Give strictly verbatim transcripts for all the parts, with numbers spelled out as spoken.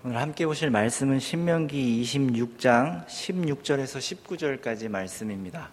오늘 함께 보실 말씀은 신명기 이십육 장 십육 절에서 십구 절까지 말씀입니다.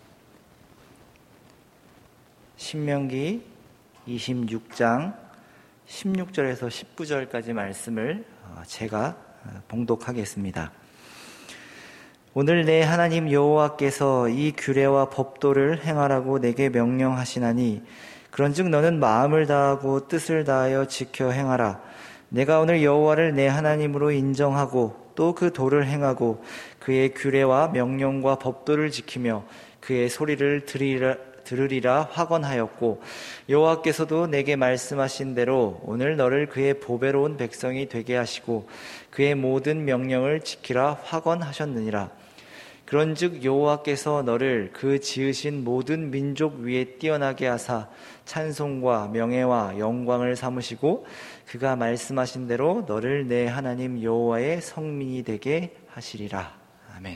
신명기 이십육 장 십육 절에서 십구 절까지 말씀을 제가 봉독하겠습니다. 오늘 내 하나님 여호와께서 이 규례와 법도를 행하라고 내게 명령하시나니 그런즉 너는 마음을 다하고 뜻을 다하여 지켜 행하라. 내가 오늘 여호와를 내 하나님으로 인정하고 또 그 도를 행하고 그의 규례와 명령과 법도를 지키며 그의 소리를 들으리라, 들으리라 확언하였고 여호와께서도 내게 말씀하신 대로 오늘 너를 그의 보배로운 백성이 되게 하시고 그의 모든 명령을 지키라 확언하셨느니라. 그런즉 여호와께서 너를 그 지으신 모든 민족 위에 뛰어나게 하사 찬송과 명예와 영광을 삼으시고 그가 말씀하신 대로 너를 내 하나님 여호와의 성민이 되게 하시리라. 아멘.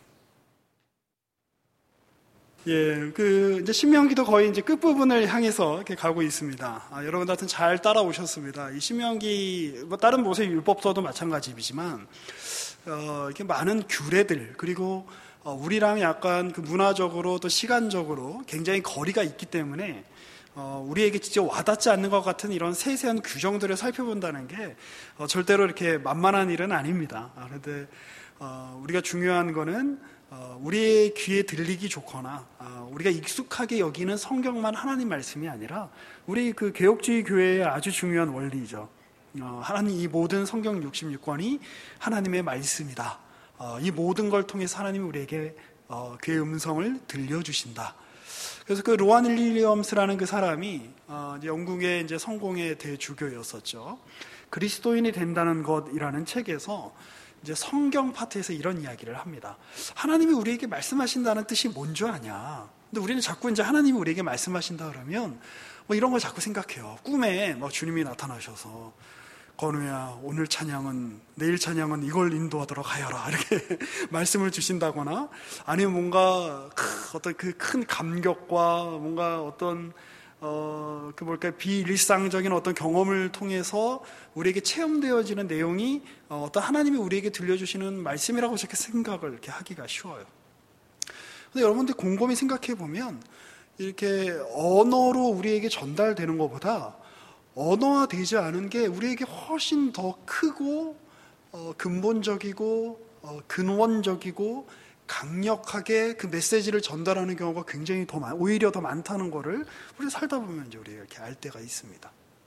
예, 그 이제 신명기도 거의 이제 끝 부분을 향해서 이렇게 가고 있습니다. 아, 여러분들 하여튼 잘 따라오셨습니다. 이 신명기 뭐 다른 모세 율법서도 마찬가지이지만 어, 이렇게 많은 규례들 그리고 어, 우리랑 약간 그 문화적으로 또 시간적으로 굉장히 거리가 있기 때문에 어, 우리에게 진짜 와닿지 않는 것 같은 이런 세세한 규정들을 살펴본다는 게 어, 절대로 이렇게 만만한 일은 아닙니다. 아, 그런데 어, 우리가 중요한 거는 어, 우리의 귀에 들리기 좋거나 어, 우리가 익숙하게 여기는 성경만 하나님 말씀이 아니라 우리 그 개혁주의 교회의 아주 중요한 원리죠. 어, 하나님 이 모든 성경 육십육 권이 하나님의 말씀이다. 어, 이 모든 걸 통해서 하나님이 우리에게 어, 그의 음성을 들려주신다. 그래서 그 로안 윌리엄스라는 그 사람이 어, 이제 영국의 이제 성공의 대주교였었죠. 그리스도인이 된다는 것이라는 책에서 이제 성경 파트에서 이런 이야기를 합니다. 하나님이 우리에게 말씀하신다는 뜻이 뭔 줄 아냐? 근데 우리는 자꾸 이제 하나님이 우리에게 말씀하신다 그러면 뭐 이런 걸 자꾸 생각해요. 꿈에 뭐 주님이 나타나셔서 건우야 오늘 찬양은 내일 찬양은 이걸 인도하도록 하여라 이렇게 말씀을 주신다거나 아니면 뭔가 어떤 그 큰 감격과 뭔가 어떤 어, 그 뭘까 비일상적인 어떤 경험을 통해서 우리에게 체험되어지는 내용이 어, 어떤 하나님이 우리에게 들려주시는 말씀이라고 저렇게 생각을 이렇게 하기가 쉬워요. 근데 여러분들 곰곰이 생각해 보면 이렇게 언어로 우리에게 전달되는 것보다 언어화되지 않은 게 우리에게 훨씬 더 크고 어, 근본적이고 어, 근원적이고 강력하게 그 메시지를 전달하는 경우가 굉장히 더 많, 오히려 더 많다는 거를 우리 살다 보면 이제 우리가 이렇게 알 때가 있습니다.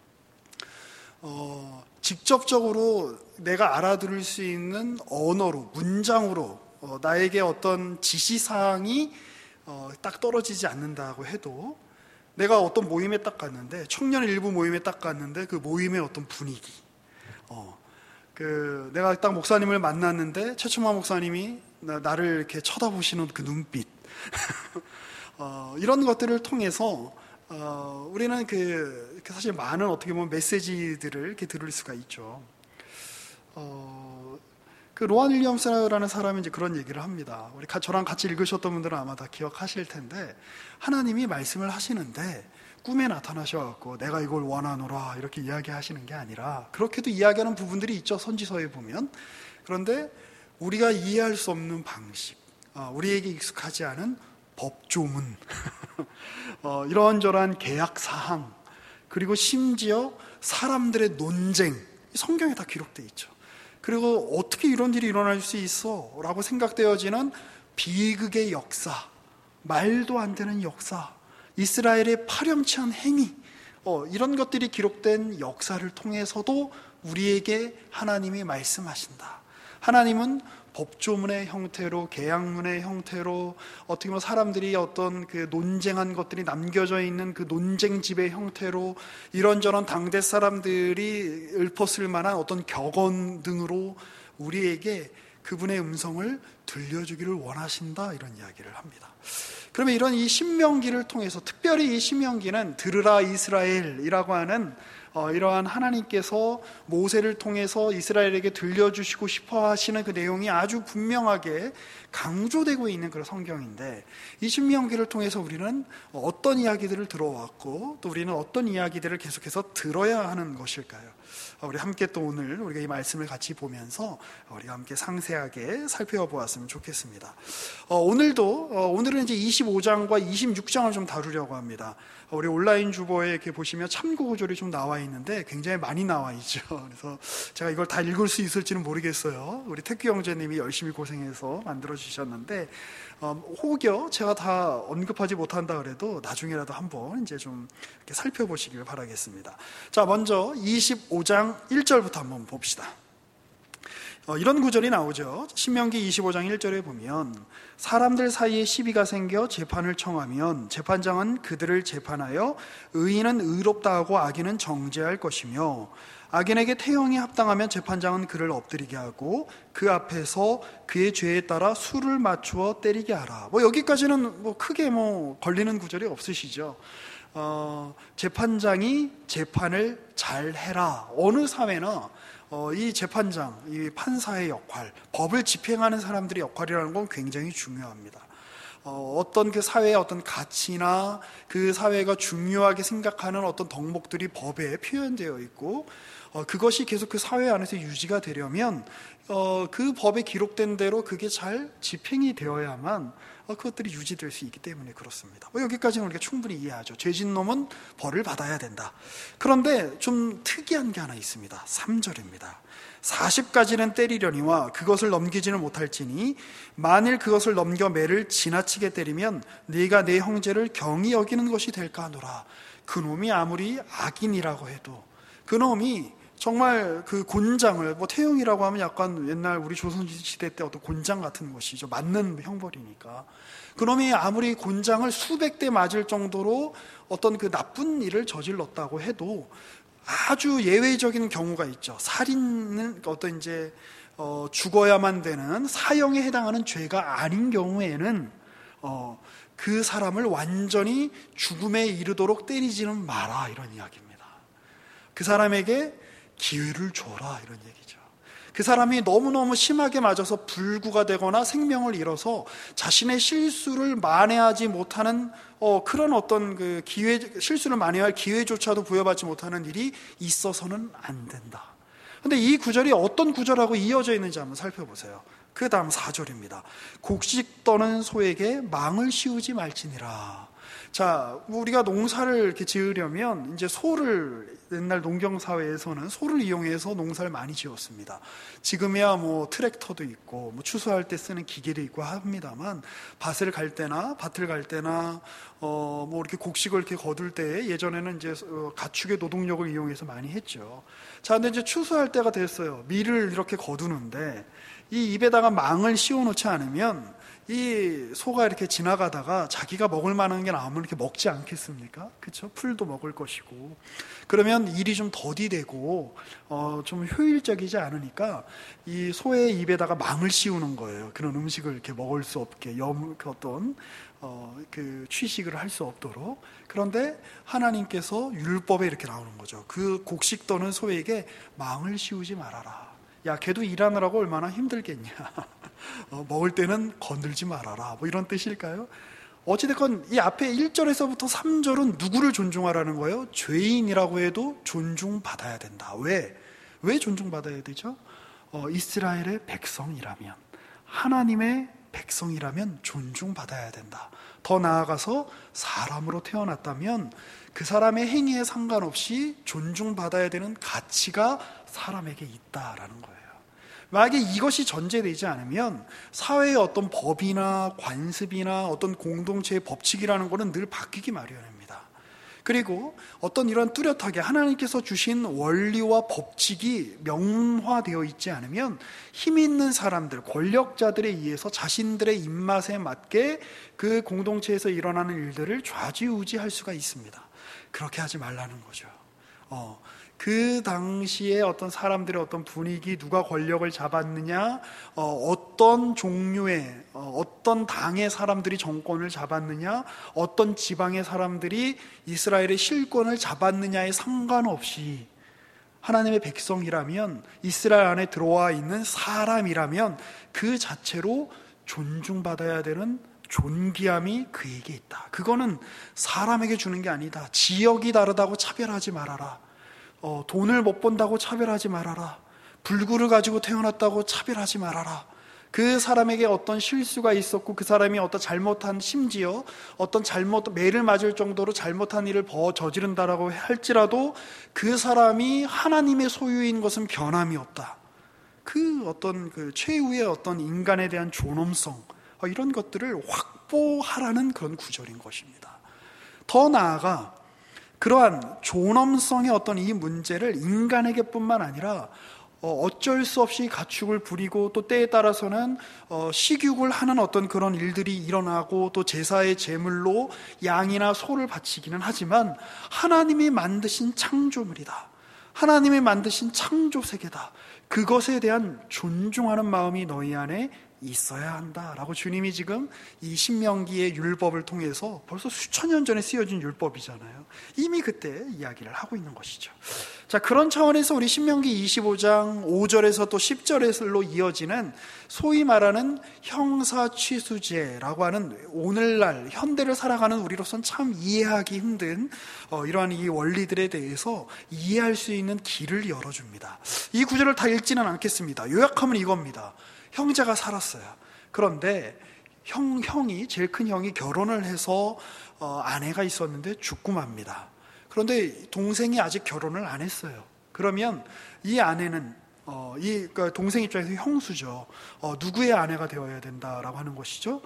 어, 직접적으로 내가 알아들을 수 있는 언어로, 문장으로 어, 나에게 어떤 지시사항이 어, 딱 떨어지지 않는다고 해도 내가 어떤 모임에 딱 갔는데 청년 일부 모임에 딱 갔는데 그 모임의 어떤 분위기 어, 그 내가 딱 목사님을 만났는데 최충마 목사님이 나, 나를 이렇게 쳐다보시는 그 눈빛 어, 이런 것들을 통해서 어, 우리는 그 사실 많은 어떻게 보면 메시지들을 이렇게 들을 수가 있죠. 어, 그 로안 윌리엄스라는 사람이 이제 그런 얘기를 합니다. 우리 가, 저랑 같이 읽으셨던 분들은 아마 다 기억하실 텐데 하나님이 말씀을 하시는데 꿈에 나타나셔갖고 내가 이걸 원하노라 이렇게 이야기하시는 게 아니라 그렇게도 이야기하는 부분들이 있죠. 선지서에 보면. 그런데 우리가 이해할 수 없는 방식, 어, 우리에게 익숙하지 않은 법조문, 어, 이런저런 계약사항, 그리고 심지어 사람들의 논쟁, 성경에 다 기록되어 있죠. 그리고 어떻게 이런 일이 일어날 수 있어? 라고 생각되어지는 비극의 역사, 말도 안 되는 역사, 이스라엘의 파렴치한 행위, 어, 이런 것들이 기록된 역사를 통해서도 우리에게 하나님이 말씀하신다. 하나님은 법조문의 형태로, 계약문의 형태로, 어떻게 보면 사람들이 어떤 그 논쟁한 것들이 남겨져 있는 그 논쟁집의 형태로, 이런저런 당대 사람들이 읊었을 만한 어떤 격언 등으로 우리에게 그분의 음성을 들려주기를 원하신다, 이런 이야기를 합니다. 그러면 이런 이 신명기를 통해서, 특별히 이 신명기는 들으라 이스라엘이라고 하는 어, 이러한 하나님께서 모세를 통해서 이스라엘에게 들려주시고 싶어 하시는 그 내용이 아주 분명하게 강조되고 있는 그런 성경인데, 이 신명기를 통해서 우리는 어떤 이야기들을 들어왔고 또 우리는 어떤 이야기들을 계속해서 들어야 하는 것일까요? 우리 함께 또 오늘 우리가 이 말씀을 같이 보면서 우리가 함께 상세하게 살펴보았으면 좋겠습니다. 어, 오늘도 어, 오늘은 이제 이십오 장과 이십육 장을 좀 다루려고 합니다. 어, 우리 온라인 주보에 이렇게 보시면 참고 구절이 좀 나와 있는데 굉장히 많이 나와 있죠. 그래서 제가 이걸 다 읽을 수 있을지는 모르겠어요. 우리 태규 형제님이 열심히 고생해서 만들어 주셨는데 어, 혹여 제가 다 언급하지 못한다 그래도 나중에라도 한번 이제 좀 이렇게 살펴보시길 바라겠습니다. 자, 먼저 이십오 장 일 절부터 한번 봅시다. 어, 이런 구절이 나오죠. 신명기 이십오 장 일 절에 보면 사람들 사이에 시비가 생겨 재판을 청하면 재판장은 그들을 재판하여 의인은 의롭다 하고 악인은 정죄할 것이며 악인에게 태형이 합당하면 재판장은 그를 엎드리게 하고 그 앞에서 그의 죄에 따라 수를 맞추어 때리게 하라. 뭐 여기까지는 뭐 크게 뭐 걸리는 구절이 없으시죠. 어, 재판장이 재판을 잘 해라. 어느 사회나 어, 이 재판장, 이 판사의 역할, 법을 집행하는 사람들의 역할이라는 건 굉장히 중요합니다. 어, 어떤 그 사회의 어떤 가치나 그 사회가 중요하게 생각하는 어떤 덕목들이 법에 표현되어 있고 어, 그것이 계속 그 사회 안에서 유지가 되려면 어, 그 법에 기록된 대로 그게 잘 집행이 되어야만 어, 그것들이 유지될 수 있기 때문에 그렇습니다. 뭐 여기까지는 우리가 충분히 이해하죠. 죄진 놈은 벌을 받아야 된다. 그런데 좀 특이한 게 하나 있습니다. 삼 절입니다. 사십 가지는 때리려니와 그것을 넘기지는 못할지니 만일 그것을 넘겨 매를 지나치게 때리면 네가 내 형제를 경히 여기는 것이 될까 하노라. 그놈이 아무리 악인이라고 해도 그놈이 정말 그 곤장을, 뭐 태형이라고 하면 약간 옛날 우리 조선시대 때 어떤 곤장 같은 것이죠. 맞는 형벌이니까. 그놈이 아무리 곤장을 수백 대 맞을 정도로 어떤 그 나쁜 일을 저질렀다고 해도 아주 예외적인 경우가 있죠. 살인은 어떤 이제 어, 죽어야만 되는 사형에 해당하는 죄가 아닌 경우에는 어, 그 사람을 완전히 죽음에 이르도록 때리지는 마라, 이런 이야기입니다. 그 사람에게 기회를 줘라, 이런 얘기죠. 그 사람이 너무너무 심하게 맞아서 불구가 되거나 생명을 잃어서 자신의 실수를 만회하지 못하는 어, 그런 어떤 그 기회, 실수를 만회할 기회조차도 부여받지 못하는 일이 있어서는 안 된다. 근데 이 구절이 어떤 구절하고 이어져 있는지 한번 살펴보세요. 그 다음 사 절입니다. 곡식 떠는 소에게 망을 씌우지 말지니라. 자, 우리가 농사를 이렇게 지으려면 이제 소를, 옛날 농경 사회에서는 소를 이용해서 농사를 많이 지었습니다. 지금이야 뭐 트랙터도 있고 뭐 추수할 때 쓰는 기계도 있고 합니다만, 밭을 갈 때나 밭을 갈 때나 어 뭐 이렇게 곡식을 이렇게 거둘 때 예전에는 이제 가축의 노동력을 이용해서 많이 했죠. 자, 근데 이제 추수할 때가 됐어요. 밀을 이렇게 거두는데 이 입에다가 망을 씌워놓지 않으면 이 소가 이렇게 지나가다가 자기가 먹을 만한 게 나오면 이렇게 먹지 않겠습니까? 그렇죠? 풀도 먹을 것이고. 그러면 일이 좀 더디되고 어, 좀 효율적이지 않으니까 이 소의 입에다가 망을 씌우는 거예요. 그런 음식을 이렇게 먹을 수 없게, 염, 그 어떤 어, 그 취식을 할 수 없도록. 그런데 하나님께서 율법에 이렇게 나오는 거죠. 그 곡식 떠는 소에게 망을 씌우지 말아라. 야, 걔도 일하느라고 얼마나 힘들겠냐. 어, 먹을 때는 건들지 말아라. 뭐 이런 뜻일까요? 어찌됐건 이 앞에 일 절에서부터 삼 절은 누구를 존중하라는 거예요? 죄인이라고 해도 존중받아야 된다. 왜? 왜 존중받아야 되죠? 어, 이스라엘의 백성이라면, 하나님의 백성이라면 존중받아야 된다. 더 나아가서 사람으로 태어났다면 그 사람의 행위에 상관없이 존중받아야 되는 가치가 사람에게 있다라는 거예요. 만약에 이것이 전제되지 않으면 사회의 어떤 법이나 관습이나 어떤 공동체의 법칙이라는 것은 늘 바뀌기 마련입니다. 그리고 어떤 이런 뚜렷하게 하나님께서 주신 원리와 법칙이 명문화되어 있지 않으면 힘 있는 사람들, 권력자들에 의해서 자신들의 입맛에 맞게 그 공동체에서 일어나는 일들을 좌지우지할 수가 있습니다. 그렇게 하지 말라는 거죠. 어, 그 당시에 어떤 사람들의 어떤 분위기, 누가 권력을 잡았느냐, 어, 어떤 종류의, 어, 어떤 당의 사람들이 정권을 잡았느냐, 어떤 지방의 사람들이 이스라엘의 실권을 잡았느냐에 상관없이 하나님의 백성이라면, 이스라엘 안에 들어와 있는 사람이라면 그 자체로 존중받아야 되는 존귀함이 그에게 있다. 그거는 사람에게 주는 게 아니다. 지역이 다르다고 차별하지 말아라. 어, 돈을 못 번다고 차별하지 말아라. 불구를 가지고 태어났다고 차별하지 말아라. 그 사람에게 어떤 실수가 있었고 그 사람이 어떤 잘못한, 심지어 어떤 잘못, 매를 맞을 정도로 잘못한 일을 버 저지른다라고 할지라도 그 사람이 하나님의 소유인 것은 변함이 없다. 그 어떤 그 최후의 어떤 인간에 대한 존엄성, 어, 이런 것들을 확보하라는 그런 구절인 것입니다. 더 나아가 그러한 존엄성의 어떤 이 문제를 인간에게뿐만 아니라 어쩔 수 없이 가축을 부리고 또 때에 따라서는 식육을 하는 어떤 그런 일들이 일어나고 또 제사의 제물로 양이나 소를 바치기는 하지만 하나님이 만드신 창조물이다. 하나님이 만드신 창조세계다. 그것에 대한 존중하는 마음이 너희 안에 있어야 한다라고 주님이 지금 이 신명기의 율법을 통해서 벌써 수천 년 전에 쓰여진 율법이잖아요. 이미 그때 이야기를 하고 있는 것이죠. 자, 그런 차원에서 우리 신명기 이십오 장 오 절에서 또 십 절로 이어지는 소위 말하는 형사취수제라고 하는 오늘날 현대를 살아가는 우리로선 참 이해하기 힘든 어, 이러한 이 원리들에 대해서 이해할 수 있는 길을 열어줍니다. 이 구절을 다 읽지는 않겠습니다. 요약하면 이겁니다. 형제가 살았어요. 그런데 형, 형이, 제일 큰 형이 결혼을 해서 어, 아내가 있었는데 죽고 맙니다. 그런데 동생이 아직 결혼을 안 했어요. 그러면 이 아내는 어, 이 그러니까 동생 입장에서 형수죠. 어, 누구의 아내가 되어야 된다라고 하는 것이죠.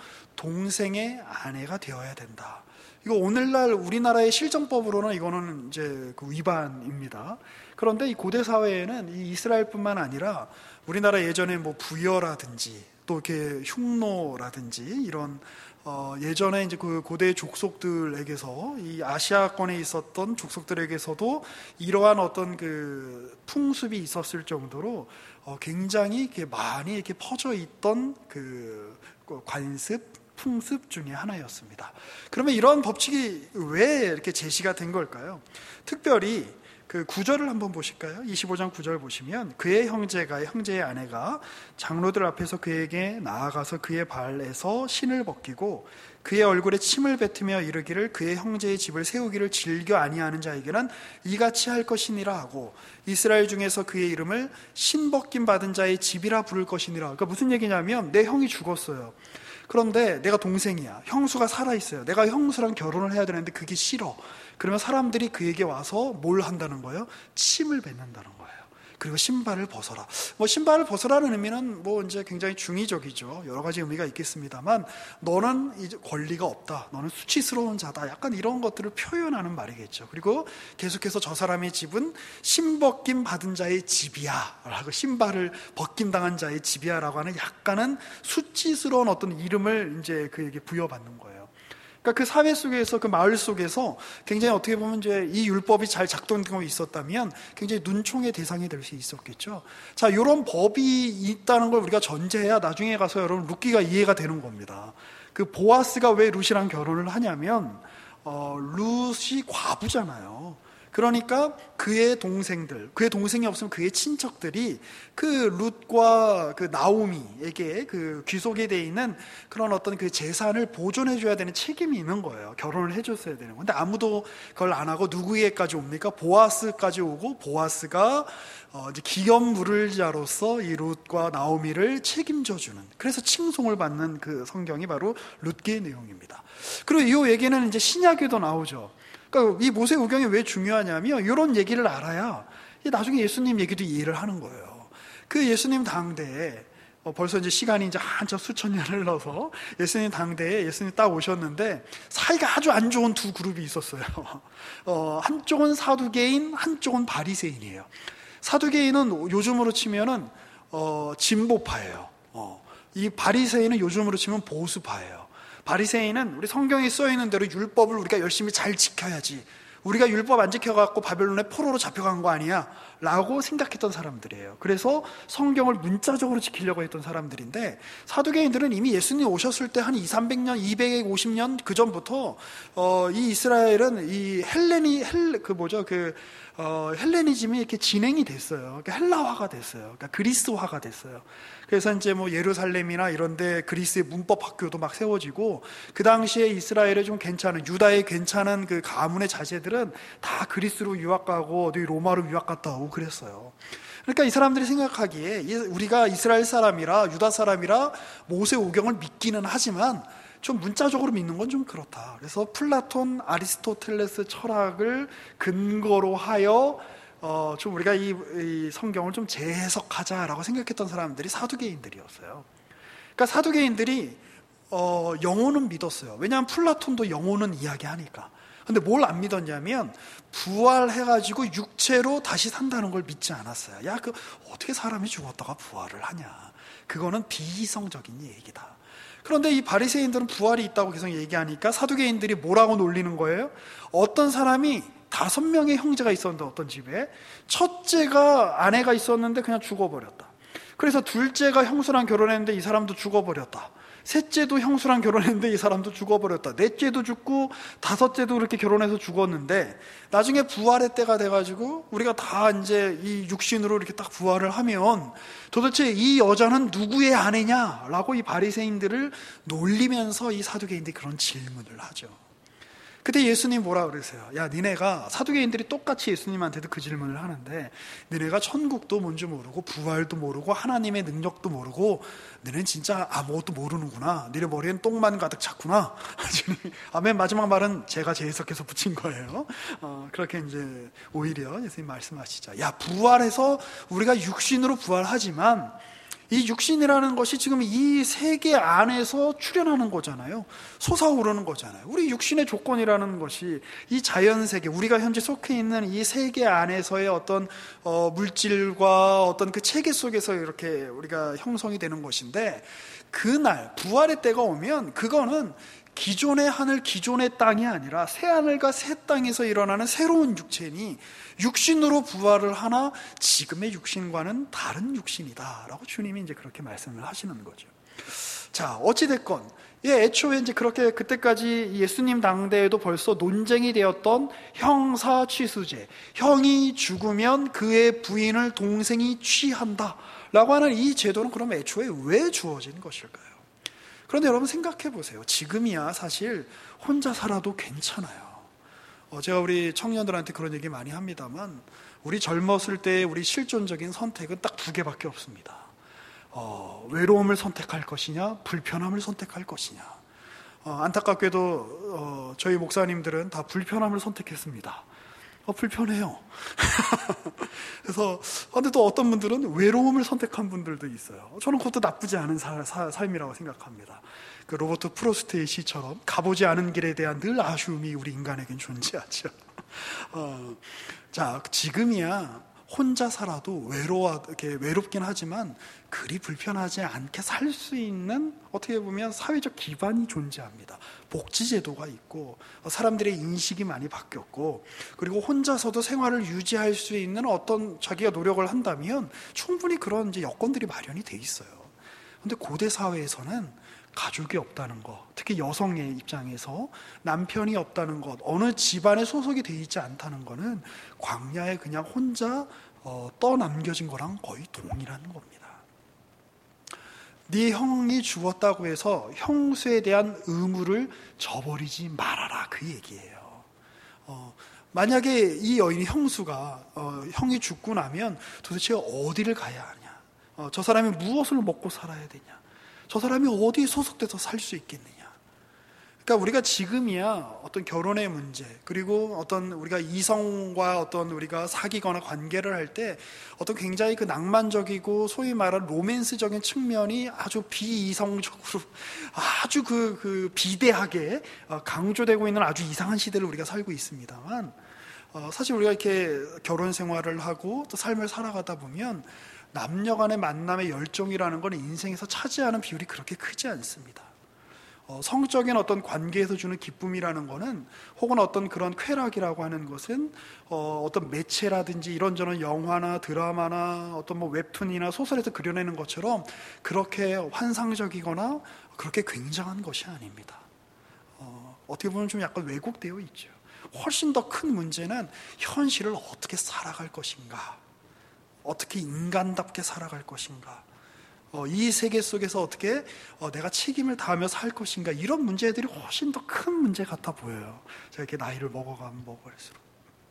동생의 아내가 되어야 된다. 이거 오늘날 우리나라의 실정법으로는 이거는 이제 그 위반입니다. 그런데 이 고대 사회에는 이 이스라엘뿐만 아니라 우리나라 예전에 뭐 부여라든지 또 이렇게 흉노라든지 이런 어 예전에 이제 그 고대 족속들에게서 이 아시아권에 있었던 족속들에게서도 이러한 어떤 그 풍습이 있었을 정도로 어 굉장히 이렇게 많이 이렇게 퍼져 있던 그 관습, 풍습 중에 하나였습니다. 그러면 이런 법칙이 왜 이렇게 제시가 된 걸까요? 특별히 그 구절을 한번 보실까요? 이십오 장 구 절 보시면 그의 형제가 형제의 아내가 장로들 앞에서 그에게 나아가서 그의 발에서 신을 벗기고 그의 얼굴에 침을 뱉으며 이르기를 그의 형제의 집을 세우기를 즐겨 아니하는 자에게는 이같이 할 것이니라 하고 이스라엘 중에서 그의 이름을 신벗김 받은 자의 집이라 부를 것이니라. 그러니까 무슨 얘기냐면 내 형이 죽었어요. 그런데 내가 동생이야. 형수가 살아있어요. 내가 형수랑 결혼을 해야 되는데 그게 싫어. 그러면 사람들이 그에게 와서 뭘 한다는 거예요? 침을 뱉는다는 거예요. 그리고 신발을 벗어라. 뭐 신발을 벗어라는 의미는 뭐 이제 굉장히 중의적이죠. 여러 가지 의미가 있겠습니다만 너는 이제 권리가 없다. 너는 수치스러운 자다. 약간 이런 것들을 표현하는 말이겠죠. 그리고 계속해서 저 사람의 집은 신벗김 받은 자의 집이야. 라고 신발을 벗김당한 자의 집이야. 라고 하는 약간은 수치스러운 어떤 이름을 이제 그에게 부여받는 거예요. 그러니까 그 사회 속에서, 그 마을 속에서 굉장히 어떻게 보면 이제 이 율법이 잘 작동되고 있었다면 굉장히 눈총의 대상이 될 수 있었겠죠. 자, 이런 법이 있다는 걸 우리가 전제해야 나중에 가서 여러분 룻기가 이해가 되는 겁니다. 그 보아스가 왜 룻이랑 결혼을 하냐면 어, 룻이 과부잖아요. 그러니까 그의 동생들, 그의 동생이 없으면 그의 친척들이 그 룻과 그 나오미에게 그 귀속에 돼 있는 그런 어떤 그 재산을 보존해줘야 되는 책임이 있는 거예요. 결혼을 해줬어야 되는 건데 아무도 그걸 안 하고 누구에게까지 옵니까? 보아스까지 오고 보아스가 어 이제 기업 물을 자로서 이 룻과 나오미를 책임져주는, 그래서 칭송을 받는 그 성경이 바로 룻기의 내용입니다. 그리고 이 얘기는 이제 신약에도 나오죠. 그러니까 이 모세오경이 왜 중요하냐면 이런 얘기를 알아야 나중에 예수님 얘기도 이해를 하는 거예요. 그 예수님 당대에 벌써 이제 시간이 이제 한참 수천 년을 흘러서 예수님 당대에 예수님 딱 오셨는데 사이가 아주 안 좋은 두 그룹이 있었어요. 어, 한쪽은 사두개인, 한쪽은 바리새인이에요. 사두개인은 요즘으로 치면은 어, 진보파예요. 어, 이 바리새인은 요즘으로 치면 보수파예요. 바리새인은 우리 성경에 써 있는 대로 율법을 우리가 열심히 잘 지켜야지, 우리가 율법 안 지켜갖고 바벨론에 포로로 잡혀간 거 아니야? 라고 생각했던 사람들이에요. 그래서 성경을 문자적으로 지키려고 했던 사람들인데, 사두개인들은 이미 예수님 오셨을 때 한 이삼백 년, 이백오십 년 그 전부터 어, 이 이스라엘은 이 헬레니 헬 그 뭐죠 그 어, 헬레니즘이 이렇게 진행이 됐어요. 그러니까 헬라화가 됐어요. 그러니까 그리스화가 됐어요. 그래서 이제 뭐 예루살렘이나 이런데 그리스의 문법 학교도 막 세워지고, 그 당시에 이스라엘에 좀 괜찮은, 유다의 괜찮은 그 가문의 자제들은 다 그리스로 유학 가고 어디 로마로 유학 갔다 오고 그랬어요. 그러니까 이 사람들이 생각하기에 우리가 이스라엘 사람이라, 유다 사람이라 모세 오경을 믿기는 하지만 좀 문자적으로 믿는 건 좀 그렇다. 그래서 플라톤, 아리스토텔레스 철학을 근거로 하여 어, 좀 우리가 이, 이 성경을 좀 재해석하자라고 생각했던 사람들이 사두개인들이었어요. 그러니까 사두개인들이 어, 영혼은 믿었어요. 왜냐하면 플라톤도 영혼은 이야기하니까. 근데 뭘 안 믿었냐면 부활해가지고 육체로 다시 산다는 걸 믿지 않았어요. 야, 그 어떻게 사람이 죽었다가 부활을 하냐? 그거는 비이성적인 얘기다. 그런데 이 바리새인들은 부활이 있다고 계속 얘기하니까 사두개인들이 뭐라고 놀리는 거예요? 어떤 사람이 다섯 명의 형제가 있었는데, 어떤 집에 첫째가 아내가 있었는데 그냥 죽어버렸다. 그래서 둘째가 형수랑 결혼했는데 이 사람도 죽어버렸다. 셋째도 형수랑 결혼했는데 이 사람도 죽어버렸다. 넷째도 죽고 다섯째도 그렇게 결혼해서 죽었는데, 나중에 부활의 때가 돼가지고 우리가 다 이제 이 육신으로 이렇게 딱 부활을 하면 도대체 이 여자는 누구의 아내냐라고 이 바리새인들을 놀리면서 이 사두개인들이 그런 질문을 하죠. 그때 예수님 뭐라 그러세요? 야, 니네가, 사두개인들이 똑같이 예수님한테도 그 질문을 하는데, 니네가 천국도 뭔지 모르고 부활도 모르고 하나님의 능력도 모르고 너는 진짜 아무것도 모르는구나. 니네 머리엔 똥만 가득 찼구나. 아, 맨 마지막 말은 제가 재해석해서 붙인 거예요. 어, 그렇게 이제 오히려 예수님 말씀하시죠. 야, 부활해서 우리가 육신으로 부활하지만 이 육신이라는 것이 지금 이 세계 안에서 출현하는 거잖아요. 솟아오르는 거잖아요. 우리 육신의 조건이라는 것이 이 자연세계, 우리가 현재 속해 있는 이 세계 안에서의 어떤 어, 물질과 어떤 그 체계 속에서 이렇게 우리가 형성이 되는 것인데, 그날 부활의 때가 오면 그거는 기존의 하늘, 기존의 땅이 아니라 새하늘과 새 땅에서 일어나는 새로운 육체니 육신으로 부활을 하나 지금의 육신과는 다른 육신이다 라고 주님이 이제 그렇게 말씀을 하시는 거죠. 자, 어찌됐건 예, 애초에 이제 그렇게 그때까지 예수님 당대에도 벌써 논쟁이 되었던 형사취수제, 형이 죽으면 그의 부인을 동생이 취한다 라고 하는 이 제도는 그럼 애초에 왜 주어진 것일까요? 그런데 여러분 생각해 보세요. 지금이야 사실 혼자 살아도 괜찮아요. 어, 제가 우리 청년들한테 그런 얘기 많이 합니다만, 우리 젊었을 때 우리 실존적인 선택은 딱 두 개밖에 없습니다. 어, 외로움을 선택할 것이냐, 불편함을 선택할 것이냐. 어, 안타깝게도 어, 저희 목사님들은 다 불편함을 선택했습니다. 어, 불편해요. 그래서 근데 또 어떤 분들은 외로움을 선택한 분들도 있어요. 저는 그것도 나쁘지 않은 사, 사, 삶이라고 생각합니다. 그 로버트 프로스트의 시처럼 가보지 않은 길에 대한 늘 아쉬움이 우리 인간에겐 존재하죠. 어, 자, 지금이야 혼자 살아도 외로워, 이렇게 외롭긴 하지만 그리 불편하지 않게 살 수 있는, 어떻게 보면 사회적 기반이 존재합니다. 복지제도가 있고 사람들의 인식이 많이 바뀌었고, 그리고 혼자서도 생활을 유지할 수 있는 어떤 자기가 노력을 한다면 충분히 그런 이제 여건들이 마련이 돼 있어요. 그런데 고대 사회에서는 가족이 없다는 것, 특히 여성의 입장에서 남편이 없다는 것, 어느 집안에 소속이 돼 있지 않다는 것은 광야에 그냥 혼자 어, 떠남겨진 거랑 거의 동일한 겁니다. 네 형이 죽었다고 해서 형수에 대한 의무를 저버리지 말아라, 그 얘기예요. 어, 만약에 이 여인이 형수가 어, 형이 죽고 나면 도대체 어디를 가야 하냐, 어, 저 사람이 무엇을 먹고 살아야 되냐, 저 사람이 어디에 소속돼서 살 수 있겠느냐. 그러니까 우리가 지금이야 어떤 결혼의 문제, 그리고 어떤 우리가 이성과 어떤 우리가 사귀거나 관계를 할 때 어떤 굉장히 그 낭만적이고 소위 말하는 로맨스적인 측면이 아주 비이성적으로 아주 그, 그 비대하게 강조되고 있는 아주 이상한 시대를 우리가 살고 있습니다만, 어, 사실 우리가 이렇게 결혼 생활을 하고 또 삶을 살아가다 보면 남녀 간의 만남의 열정이라는 건 인생에서 차지하는 비율이 그렇게 크지 않습니다. 어, 성적인 어떤 관계에서 주는 기쁨이라는 거는, 혹은 어떤 그런 쾌락이라고 하는 것은 어, 어떤 매체라든지 이런저런 영화나 드라마나 어떤 뭐 웹툰이나 소설에서 그려내는 것처럼 그렇게 환상적이거나 그렇게 굉장한 것이 아닙니다. 어, 어떻게 보면 좀 약간 왜곡되어 있죠. 훨씬 더 큰 문제는 현실을 어떻게 살아갈 것인가, 어떻게 인간답게 살아갈 것인가, 어, 이 세계 속에서 어떻게 어, 내가 책임을 다하며 살 것인가, 이런 문제들이 훨씬 더 큰 문제 같아 보여요. 제가 이렇게 나이를 먹어가면 먹을수록.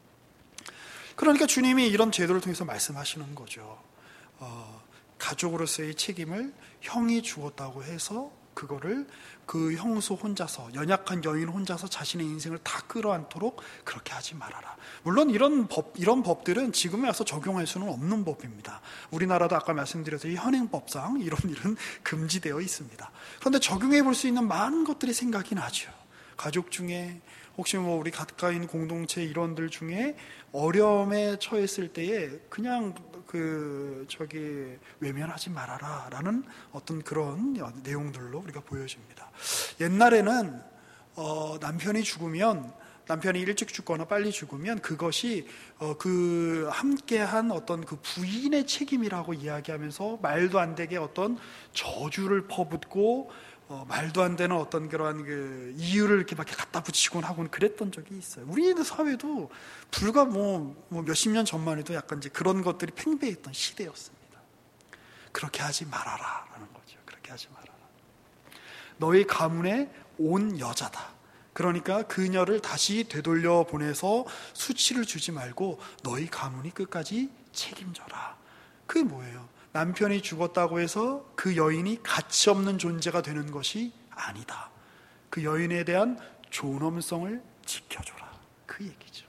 그러니까 주님이 이런 제도를 통해서 말씀하시는 거죠. 어, 가족으로서의 책임을 형이 주었다고 해서 그거를 그 형수 혼자서, 연약한 여인 혼자서 자신의 인생을 다 끌어안도록 그렇게 하지 말아라. 물론 이런 법, 이런 법들은 지금에 와서 적용할 수는 없는 법입니다. 우리나라도 아까 말씀드렸듯이 현행법상 이런 일은 금지되어 있습니다. 그런데 적용해 볼 수 있는 많은 것들이 생각이 나죠. 가족 중에, 혹시 뭐 우리 가까이 있는 공동체 일원들 중에 어려움에 처했을 때에 그냥 그 저기 외면하지 말아라 라는 어떤 그런 내용들로 우리가 보여집니다. 옛날에는 어, 남편이 죽으면, 남편이 일찍 죽거나 빨리 죽으면 그것이 어, 그 함께한 어떤 그 부인의 책임이라고 이야기하면서 말도 안 되게 어떤 저주를 퍼붓고 어, 말도 안 되는 어떤 그러한 그 이유를 이렇게 막 갖다 붙이곤 하곤 그랬던 적이 있어요. 우리 사회도 불과 뭐, 뭐 몇십 년 전만 해도 약간 이제 그런 것들이 팽배했던 시대였습니다. 그렇게 하지 말아라 라는 거죠. 그렇게 하지 말아라. 너희 가문에 온 여자다. 그러니까 그녀를 다시 되돌려 보내서 수치를 주지 말고 너희 가문이 끝까지 책임져라. 그게 뭐예요? 남편이 죽었다고 해서 그 여인이 가치 없는 존재가 되는 것이 아니다. 그 여인에 대한 존엄성을 지켜줘라. 그 얘기죠.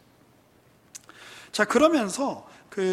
자, 그러면서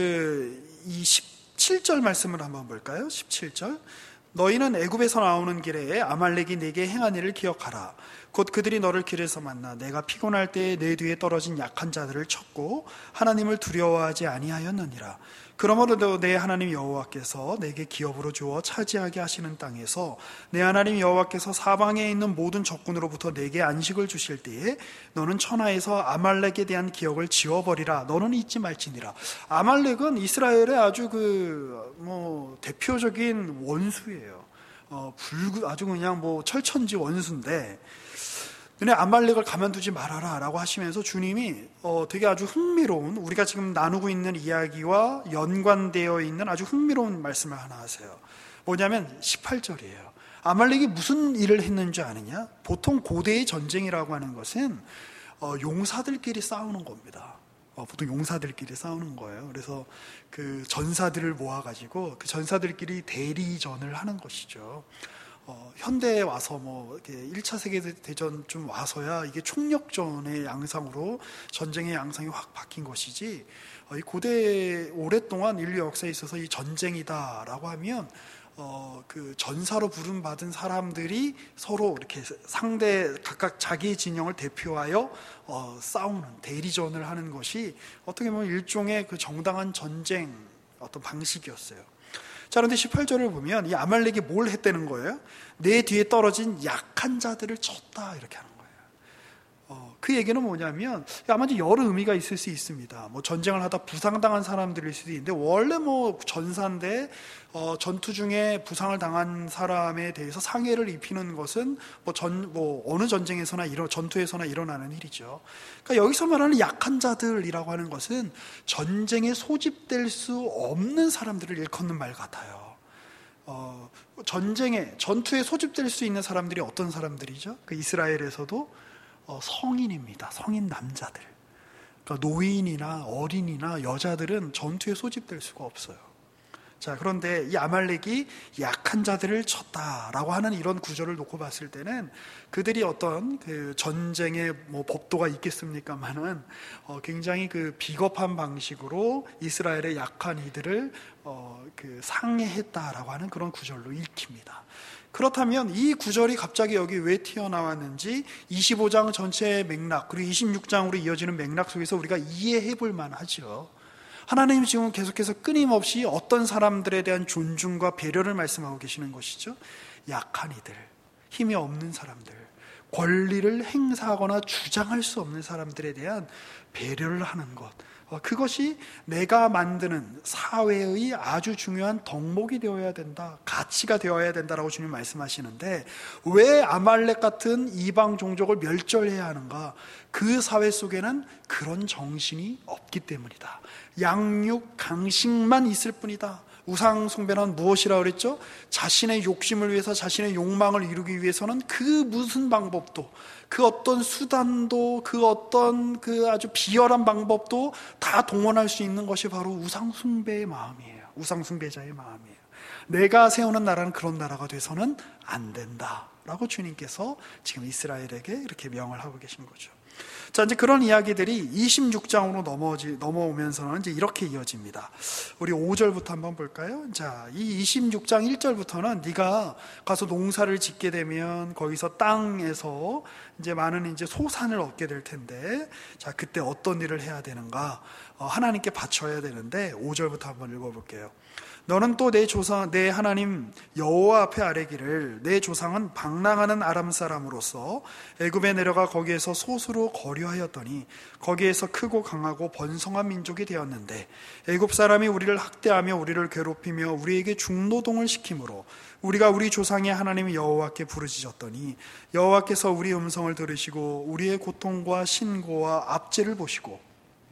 그 이 십칠 절 말씀을 한번 볼까요? 십칠 절. 너희는 애굽에서 나오는 길에 아말렉이 내게 행한 일을 기억하라. 곧 그들이 너를 길에서 만나 내가 피곤할 때에 내 뒤에 떨어진 약한 자들을 쳤고 하나님을 두려워하지 아니하였느니라. 그러므로 내 하나님 여호와께서 내게 기업으로 주어 차지하게 하시는 땅에서 내 하나님 여호와께서 사방에 있는 모든 적군으로부터 내게 안식을 주실 때에 너는 천하에서 아말렉에 대한 기억을 지워버리라. 너는 잊지 말지니라. 아말렉은 이스라엘의 아주 그 뭐 대표적인 원수예요. 어, 불 아주 그냥 뭐 철천지 원수인데, 너네 아말렉을 가만두지 말아라 라고 하시면서 주님이 어, 되게 아주 흥미로운, 우리가 지금 나누고 있는 이야기와 연관되어 있는 아주 흥미로운 말씀을 하나 하세요. 뭐냐면 십팔 절이에요. 아말렉이 무슨 일을 했는지 아느냐? 보통 고대의 전쟁이라고 하는 것은 어, 용사들끼리 싸우는 겁니다. 어, 보통 용사들끼리 싸우는 거예요. 그래서 그 전사들을 모아가지고 그 전사들끼리 대리전을 하는 것이죠. 어, 현대에 와서 뭐 일 차 세계대전 좀 와서야 이게 총력전의 양상으로 전쟁의 양상이 확 바뀐 것이지, 어, 이 고대 오랫동안 인류 역사에 있어서 이 전쟁이다라고 하면 어, 그 전사로 부름받은 사람들이 서로 이렇게 상대 각각 자기 진영을 대표하여 어, 싸우는 대리전을 하는 것이 어떻게 보면 일종의 그 정당한 전쟁 어떤 방식이었어요. 자, 그런데 십팔 절을 보면 이 아말렉이 뭘 했다는 거예요? 내 뒤에 떨어진 약한 자들을 쳤다, 이렇게 하는 거예요. 어, 그 얘기는 뭐냐면 아마 여러 의미가 있을 수 있습니다. 뭐 전쟁을 하다 부상당한 사람들일 수도 있는데, 원래 뭐 전사인데 어, 전투 중에 부상을 당한 사람에 대해서 상해를 입히는 것은 뭐 전, 뭐 어느 전쟁에서나 이런 전투에서나 일어나는 일이죠. 그러니까 여기서 말하는 약한 자들이라고 하는 것은 전쟁에 소집될 수 없는 사람들을 일컫는 말 같아요. 어, 전쟁에 전투에 소집될 수 있는 사람들이 어떤 사람들이죠? 그 이스라엘에서도 어, 성인입니다. 성인 남자들. 그러니까 노인이나 어린이나 여자들은 전투에 소집될 수가 없어요. 자, 그런데 이 아말렉이 약한 자들을 쳤다라고 하는 이런 구절을 놓고 봤을 때는 그들이 어떤 그 전쟁의 뭐 법도가 있겠습니까만은 어, 굉장히 그 비겁한 방식으로 이스라엘의 약한 이들을 어, 그 상해했다라고 하는 그런 구절로 읽힙니다. 그렇다면 이 구절이 갑자기 여기 왜 튀어나왔는지 이십오 장 전체의 맥락, 그리고 이십육 장으로 이어지는 맥락 속에서 우리가 이해해 볼 만하죠. 하나님이 지금 계속해서 끊임없이 어떤 사람들에 대한 존중과 배려를 말씀하고 계시는 것이죠. 약한 이들. 힘이 없는 사람들, 권리를 행사하거나 주장할 수 없는 사람들에 대한 배려를 하는 것, 그것이 내가 만드는 사회의 아주 중요한 덕목이 되어야 된다, 가치가 되어야 된다라고 주님 말씀하시는데, 왜 아말렉 같은 이방 종족을 멸절해야 하는가? 그 사회 속에는 그런 정신이 없기 때문이다. 양육, 강식만 있을 뿐이다. 우상 숭배는 무엇이라고 그랬죠? 자신의 욕심을 위해서, 자신의 욕망을 이루기 위해서는 그 무슨 방법도, 그 어떤 수단도, 그 어떤 그 아주 비열한 방법도 다 동원할 수 있는 것이 바로 우상 숭배의 마음이에요. 우상 숭배자의 마음이에요. 내가 세우는 나라는 그런 나라가 돼서는 안 된다 라고 주님께서 지금 이스라엘에게 이렇게 명을 하고 계신 거죠. 자, 이제 그런 이야기들이 이십육 장으로 넘어지, 넘어오면서는 이제 이렇게 이어집니다. 우리 오 절부터 한번 볼까요? 자, 이 이십육 장 일 절부터는 네가 가서 농사를 짓게 되면 거기서 땅에서 이제 많은 이제 소산을 얻게 될 텐데, 자, 그때 어떤 일을 해야 되는가? 어, 하나님께 바쳐야 되는데, 오 절부터 한번 읽어볼게요. 너는 또 내 조상, 내 하나님 여호와 앞에 아뢰기를, 내 조상은 방랑하는 아람 사람으로서 애굽에 내려가 거기에서 소수로 거류하였더니 거기에서 크고 강하고 번성한 민족이 되었는데, 애굽 사람이 우리를 학대하며 우리를 괴롭히며 우리에게 중노동을 시키므로 우리가 우리 조상의 하나님 여호와께 부르짖었더니 여호와께서 우리 음성을 들으시고 우리의 고통과 신고와 압제를 보시고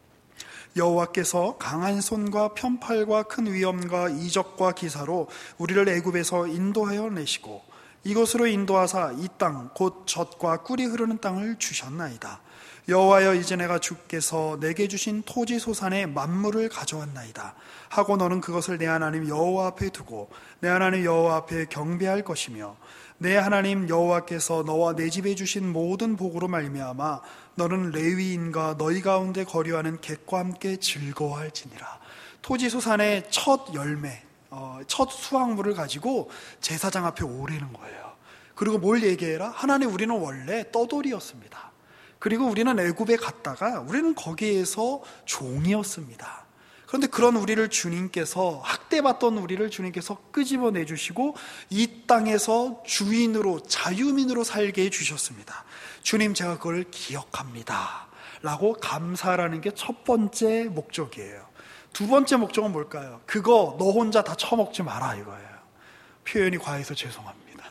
여호와께서 강한 손과 편팔과 큰 위엄과 이적과 기사로 우리를 애굽에서 인도하여 내시고 이곳으로 인도하사 이 땅 곧 젖과 꿀이 흐르는 땅을 주셨나이다. 여호와여, 이제 내가 주께서 내게 주신 토지 소산의 만물을 가져왔나이다 하고 너는 그것을 내 하나님 여호와 앞에 두고 내 하나님 여호와 앞에 경배할 것이며, 내 하나님 여호와께서 너와 내 집에 주신 모든 복으로 말미암아 너는 레위인과 너희 가운데 거류하는 객과 함께 즐거워할지니라. 토지 소산의 첫 열매, 어, 첫 수확물을 가지고 제사장 앞에 오르는 거예요. 그리고 뭘 얘기해라? 하나님, 우리는 원래 떠돌이였습니다. 그리고 우리는 애굽에 갔다가 우리는 거기에서 종이었습니다. 그런데 그런 우리를 주님께서, 학대받던 우리를 주님께서 끄집어내 주시고 이 땅에서 주인으로, 자유민으로 살게 해주셨습니다. 주님, 제가 그걸 기억합니다 라고 감사라는 게 첫 번째 목적이에요. 두 번째 목적은 뭘까요? 그거 너 혼자 다 처먹지 마라 이거예요. 표현이 과해서 죄송합니다.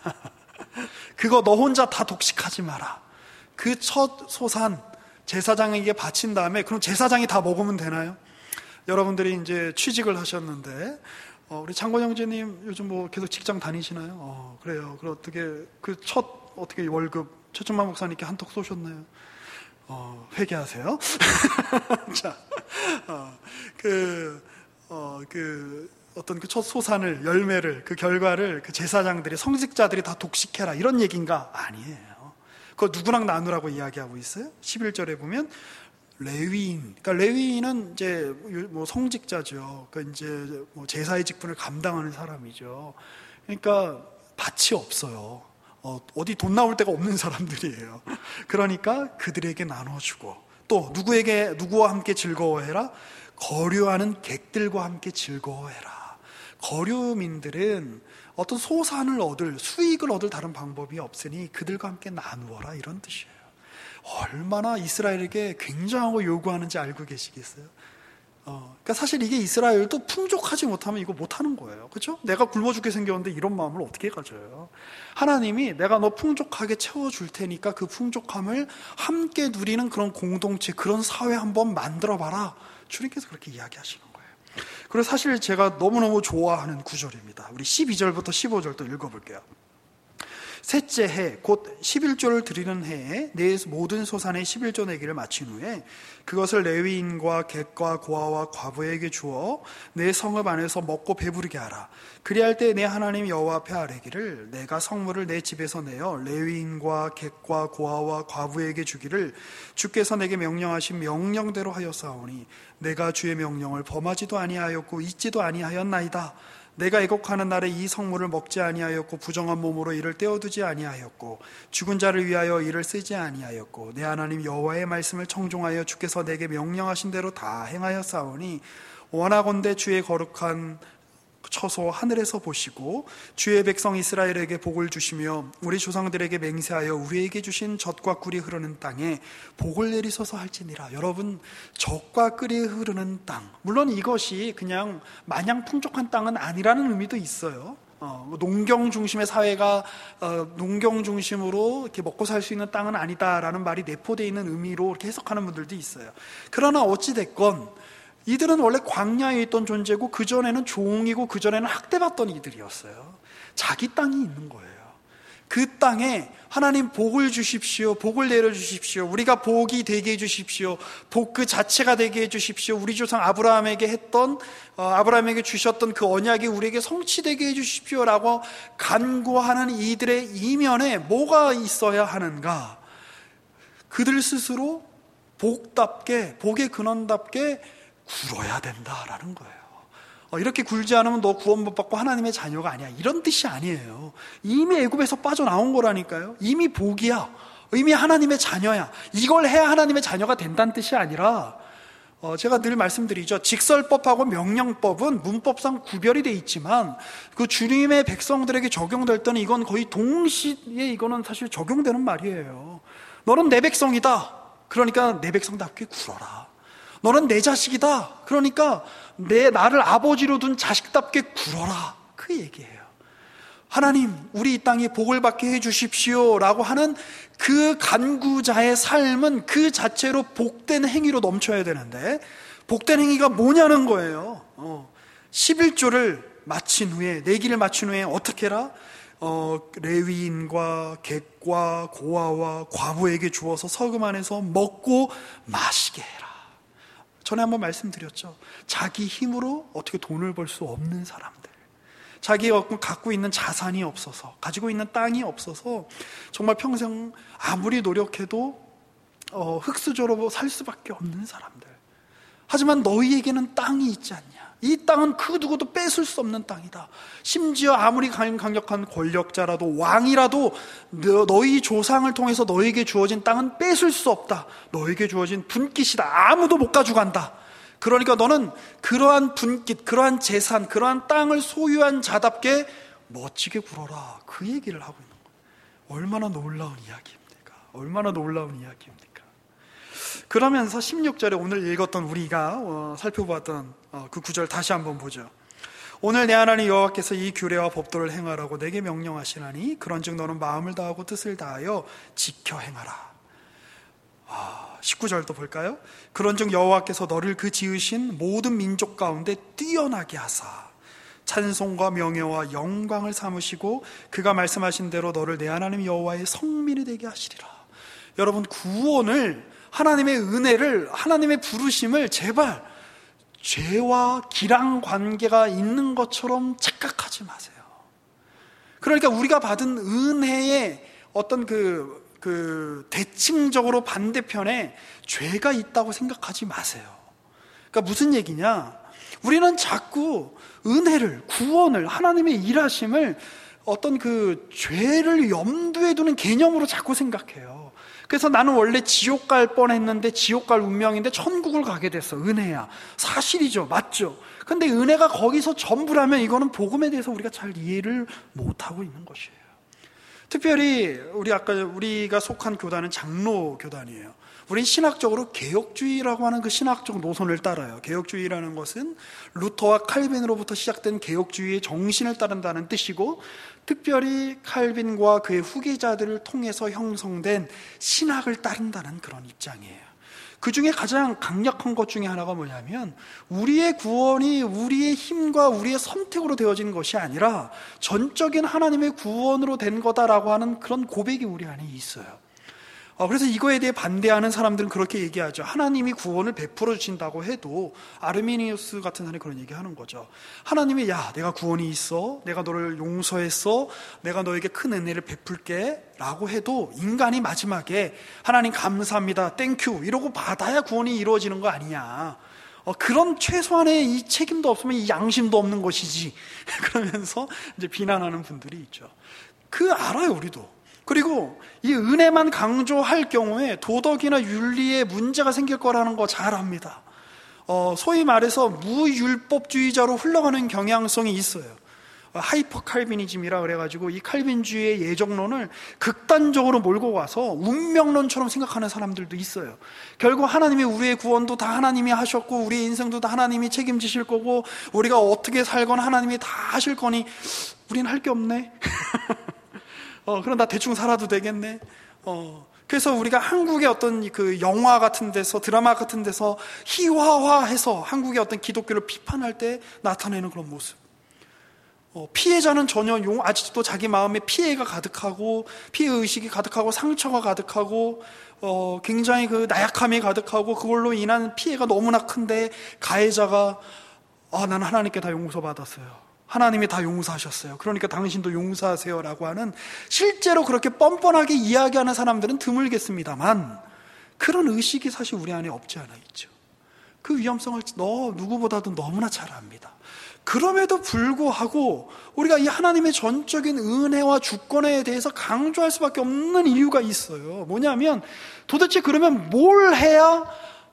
그거 너 혼자 다 독식하지 마라. 그 첫 소산 제사장에게 바친 다음에 그럼 제사장이 다 먹으면 되나요? 여러분들이 이제 취직을 하셨는데, 어, 우리 장권 형제님 요즘 뭐 계속 직장 다니시나요? 어, 그래요. 그럼 어떻게 그 첫 어떻게 월급 최천만 목사님께 한턱 쏘셨나요? 어, 회개하세요. 자, 어, 그, 어, 그 어떤 그 첫 소산을, 열매를, 그 결과를 그 제사장들이, 성직자들이 다 독식해라 이런 얘기인가? 아니에요. 그거 누구랑 나누라고 이야기하고 있어요? 십일 절에 보면 레위인, 그러니까 레위인은 이제 뭐 성직자죠. 그 이제 뭐 제사의 직분을 감당하는 사람이죠. 그러니까 밭이 없어요. 어, 어디 돈 나올 데가 없는 사람들이에요. 그러니까 그들에게 나눠주고, 또 누구에게, 누구와 함께 즐거워해라? 거류하는 객들과 함께 즐거워해라. 거류민들은 어떤 소산을 얻을, 수익을 얻을 다른 방법이 없으니 그들과 함께 나누어라 이런 뜻이에요. 얼마나 이스라엘에게 굉장하고 요구하는지 알고 계시겠어요? 어, 그러니까 사실 이게 이스라엘도 풍족하지 못하면 이거 못하는 거예요. 그렇죠? 내가 굶어 죽게 생겼는데 이런 마음을 어떻게 가져요? 하나님이 내가 너 풍족하게 채워줄 테니까 그 풍족함을 함께 누리는 그런 공동체, 그런 사회 한번 만들어봐라. 주님께서 그렇게 이야기하시는 거예요. 그리고 사실 제가 너무너무 좋아하는 구절입니다. 우리 십이 절부터 십오 절도 읽어볼게요. 셋째 해, 곧 십일조를 드리는 해에 내 모든 소산의 십일조 내기를 마친 후에 그것을 레위인과 객과 고아와 과부에게 주어 내 성읍 안에서 먹고 배부르게 하라. 그리할 때 내 하나님 여호와 앞에 아뢰기를, 내가 성물을 내 집에서 내어 레위인과 객과 고아와 과부에게 주기를 주께서 내게 명령하신 명령대로 하였사오니 내가 주의 명령을 범하지도 아니하였고 잊지도 아니하였나이다. 내가 애곡하는 날에 이 성물을 먹지 아니하였고 부정한 몸으로 이를 떼어두지 아니하였고 죽은 자를 위하여 이를 쓰지 아니하였고 내 하나님 여호와의 말씀을 청종하여 주께서 내게 명령하신 대로 다 행하였사오니 원하건대 주의 거룩한 쳐서 하늘에서 보시고 주의 백성 이스라엘에게 복을 주시며 우리 조상들에게 맹세하여 우리에게 주신 젖과 꿀이 흐르는 땅에 복을 내리소서 할지니라. 여러분, 젖과 꿀이 흐르는 땅, 물론 이것이 그냥 마냥 풍족한 땅은 아니라는 의미도 있어요. 어, 농경 중심의 사회가 어, 농경 중심으로 이렇게 먹고 살 수 있는 땅은 아니다라는 말이 내포되어 있는 의미로 이렇게 해석하는 분들도 있어요. 그러나 어찌 됐건 이들은 원래 광야에 있던 존재고 그전에는 종이고 그전에는 학대받던 이들이었어요. 자기 땅이 있는 거예요. 그 땅에 하나님 복을 주십시오, 복을 내려주십시오, 우리가 복이 되게 해주십시오, 복 그 자체가 되게 해주십시오, 우리 조상 아브라함에게 했던 어, 아브라함에게 주셨던 그 언약이 우리에게 성취되게 해주십시오 라고 간구하는 이들의 이면에 뭐가 있어야 하는가? 그들 스스로 복답게, 복의 근원답게 굴어야 된다라는 거예요. 어, 이렇게 굴지 않으면 너 구원 못 받고 하나님의 자녀가 아니야, 이런 뜻이 아니에요. 이미 애굽에서 빠져나온 거라니까요. 이미 복이야, 이미 하나님의 자녀야. 이걸 해야 하나님의 자녀가 된다는 뜻이 아니라 어, 제가 늘 말씀드리죠. 직설법하고 명령법은 문법상 구별이 돼 있지만 그 주님의 백성들에게 적용될 때는 이건 거의 동시에 이거는 사실 적용되는 말이에요. 너는 내 백성이다, 그러니까 내 백성답게 굴어라. 너는 내 자식이다, 그러니까 내 나를 아버지로 둔 자식답게 굴어라, 그 얘기예요. 하나님, 우리 이 땅에 복을 받게 해주십시오 라고 하는 그 간구자의 삶은 그 자체로 복된 행위로 넘쳐야 되는데, 복된 행위가 뭐냐는 거예요. 어, 십일 조를 마친 후에, 내기를 마친 후에 어떻게 해라? 어, 레위인과 객과 고아와 과부에게 주어서 서금 안에서 먹고 마시게 해라. 전에 한번 말씀드렸죠. 자기 힘으로 어떻게 돈을 벌 수 없는 사람들, 자기가 갖고 있는 자산이 없어서, 가지고 있는 땅이 없어서 정말 평생 아무리 노력해도 어, 흙수저로 살 수밖에 없는 사람들. 하지만 너희에게는 땅이 있지 않냐? 이 땅은 그 누구도 뺏을 수 없는 땅이다. 심지어 아무리 강력한 권력자라도, 왕이라도 너희 조상을 통해서 너에게 주어진 땅은 뺏을 수 없다. 너에게 주어진 분깃이다. 아무도 못 가져간다. 그러니까 너는 그러한 분깃, 그러한 재산, 그러한 땅을 소유한 자답게 멋지게 굴어라, 그 얘기를 하고 있는 거예요. 얼마나 놀라운 이야기입니까? 얼마나 놀라운 이야기입니까? 그러면서 십육 절에 오늘 읽었던 우리가 어, 살펴보았던 어, 그 구절 다시 한번 보죠. 오늘 내 하나님 여호와께서 이 규례와 법도를 행하라고 내게 명령하시나니 그런즉 너는 마음을 다하고 뜻을 다하여 지켜 행하라. 아, 십구 절도 볼까요? 그런즉 여호와께서 너를 그 지으신 모든 민족 가운데 뛰어나게 하사 찬송과 명예와 영광을 삼으시고 그가 말씀하신 대로 너를 내 하나님 여호와의 성민이 되게 하시리라. 여러분, 구원을, 하나님의 은혜를, 하나님의 부르심을 제발 죄와 기랑 관계가 있는 것처럼 착각하지 마세요. 그러니까 우리가 받은 은혜의 어떤 그, 그 대칭적으로 반대편에 죄가 있다고 생각하지 마세요. 그러니까 무슨 얘기냐? 우리는 자꾸 은혜를, 구원을, 하나님의 일하심을 어떤 그 죄를 염두에 두는 개념으로 자꾸 생각해요. 그래서 나는 원래 지옥 갈 뻔했는데 지옥 갈 운명인데 천국을 가게 됐어. 은혜야. 사실이죠. 맞죠. 근데 은혜가 거기서 전부라면 이거는 복음에 대해서 우리가 잘 이해를 못하고 있는 것이에요. 특별히 우리 아까 우리가 속한 교단은 장로 교단이에요. 우린 신학적으로 개혁주의라고 하는 그 신학적 노선을 따라요. 개혁주의라는 것은 루터와 칼빈으로부터 시작된 개혁주의의 정신을 따른다는 뜻이고, 특별히 칼빈과 그의 후계자들을 통해서 형성된 신학을 따른다는 그런 입장이에요. 그 중에 가장 강력한 것 중에 하나가 뭐냐면, 우리의 구원이 우리의 힘과 우리의 선택으로 되어진 것이 아니라 전적인 하나님의 구원으로 된 거다라고 하는 그런 고백이 우리 안에 있어요. 그래서 이거에 대해 반대하는 사람들은 그렇게 얘기하죠. 하나님이 구원을 베풀어 주신다고 해도, 아르미니우스 같은 사람이 그런 얘기하는 거죠. 하나님이 야, 내가 구원이 있어, 내가 너를 용서했어, 내가 너에게 큰 은혜를 베풀게 라고 해도 인간이 마지막에 하나님 감사합니다, 땡큐 이러고 받아야 구원이 이루어지는 거 아니냐. 어, 그런 최소한의 이 책임도 없으면 이 양심도 없는 것이지. 그러면서 이제 비난하는 분들이 있죠. 그 알아요, 우리도. 그리고 이 은혜만 강조할 경우에 도덕이나 윤리에 문제가 생길 거라는 거 잘 압니다. 어, 소위 말해서 무율법주의자로 흘러가는 경향성이 있어요. 하이퍼 칼비니즘이라 그래가지고 이 칼빈주의의 예정론을 극단적으로 몰고 가서 운명론처럼 생각하는 사람들도 있어요. 결국 하나님이 우리의 구원도 다 하나님이 하셨고 우리의 인생도 다 하나님이 책임지실 거고 우리가 어떻게 살거나 하나님이 다 하실 거니 우린 할 게 없네. 어, 그럼 나 대충 살아도 되겠네. 어, 그래서 우리가 한국의 어떤 그 영화 같은 데서 드라마 같은 데서 희화화해서 한국의 어떤 기독교를 비판할 때 나타내는 그런 모습. 어, 피해자는 전혀 용, 아직도 자기 마음에 피해가 가득하고 피해의식이 가득하고 상처가 가득하고 어, 굉장히 그 나약함이 가득하고 그걸로 인한 피해가 너무나 큰데 가해자가 아, 난 하나님께 다 용서받았어요. 하나님이 다 용서하셨어요. 그러니까 당신도 용서하세요 라고 하는 실제로 그렇게 뻔뻔하게 이야기하는 사람들은 드물겠습니다만 그런 의식이 사실 우리 안에 없지 않아 있죠. 그 위험성을 너 누구보다도 너무나 잘 압니다. 그럼에도 불구하고 우리가 이 하나님의 전적인 은혜와 주권에 대해서 강조할 수밖에 없는 이유가 있어요. 뭐냐면 도대체 그러면 뭘 해야